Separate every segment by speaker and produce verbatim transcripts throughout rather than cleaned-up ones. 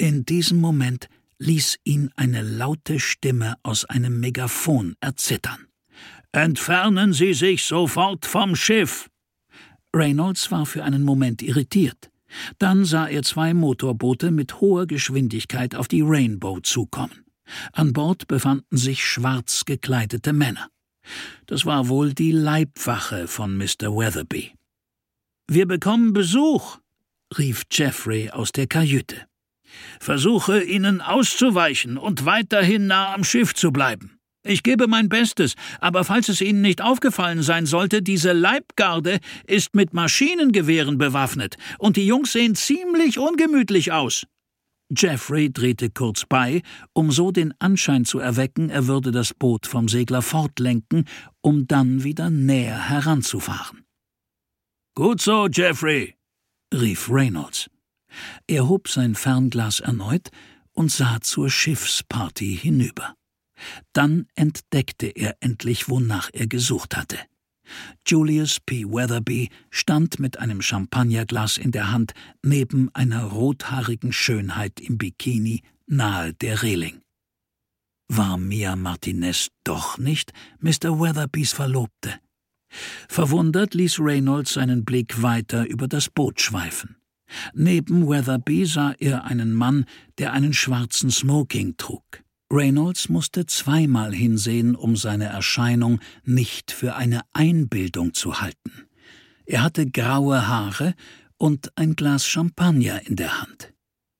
Speaker 1: In diesem Moment ließ ihn eine laute Stimme aus einem Megafon erzittern. »Entfernen Sie sich sofort vom Schiff!« Reynolds war für einen Moment irritiert. Dann sah er zwei Motorboote mit hoher Geschwindigkeit auf die Rainbow zukommen. An Bord befanden sich schwarz gekleidete Männer. Das war wohl die Leibwache von Mister Weatherby. »Wir bekommen Besuch«, rief Geoffrey aus der Kajüte. »Versuche, ihnen auszuweichen und weiterhin nah am Schiff zu bleiben. Ich gebe mein Bestes, aber falls es Ihnen nicht aufgefallen sein sollte, diese Leibgarde ist mit Maschinengewehren bewaffnet und die Jungs sehen ziemlich ungemütlich aus.« Geoffrey drehte kurz bei, um so den Anschein zu erwecken, er würde das Boot vom Segler fortlenken, um dann wieder näher heranzufahren. »Gut so, Geoffrey«, rief Reynolds. Er hob sein Fernglas erneut und sah zur Schiffsparty hinüber. Dann entdeckte er endlich, wonach er gesucht hatte. Julius P. Weatherby stand mit einem Champagnerglas in der Hand neben einer rothaarigen Schönheit im Bikini nahe der Reling. War Mia Martinez doch nicht Mister Weatherbys Verlobte? Verwundert ließ Reynolds seinen Blick weiter über das Boot schweifen. Neben Weatherby sah er einen Mann, der einen schwarzen Smoking trug. Reynolds musste zweimal hinsehen, um seine Erscheinung nicht für eine Einbildung zu halten. Er hatte graue Haare und ein Glas Champagner in der Hand.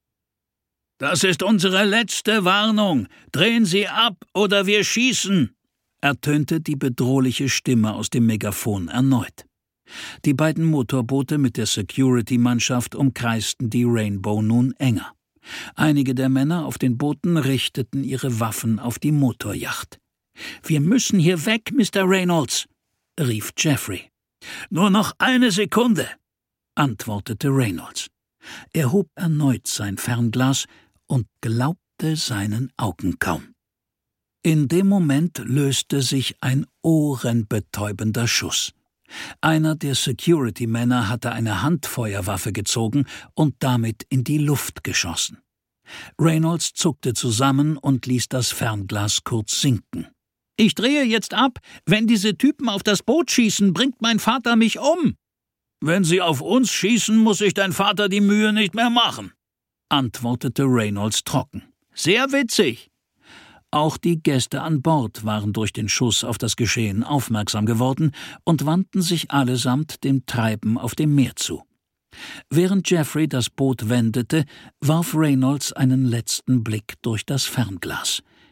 Speaker 1: »Das ist unsere letzte Warnung. Drehen Sie ab, oder wir schießen«, ertönte die bedrohliche Stimme aus dem Megafon erneut. Die beiden Motorboote mit der Security-Mannschaft umkreisten die Rainbow nun enger. Einige der Männer auf den Booten richteten ihre Waffen auf die Motorjacht. »Wir müssen hier weg, Mister Reynolds«, rief Geoffrey. »Nur noch eine Sekunde«, antwortete Reynolds. Er hob erneut sein Fernglas und glaubte seinen Augen kaum. In dem Moment löste sich ein ohrenbetäubender Schuss. Einer der Security-Männer hatte eine Handfeuerwaffe gezogen und damit in die Luft geschossen. Reynolds zuckte zusammen und ließ das Fernglas kurz sinken. »Ich drehe jetzt ab. Wenn diese Typen auf das Boot schießen, bringt mein Vater mich um.« »Wenn sie auf uns schießen, muss sich dein Vater die Mühe nicht mehr machen«, antwortete Reynolds trocken. »Sehr witzig.« Auch die Gäste an Bord waren durch den Schuss auf das Geschehen aufmerksam geworden und wandten sich allesamt dem Treiben auf dem Meer zu. Während Geoffrey das Boot wendete, warf Reynolds einen letzten Blick durch das Fernglas.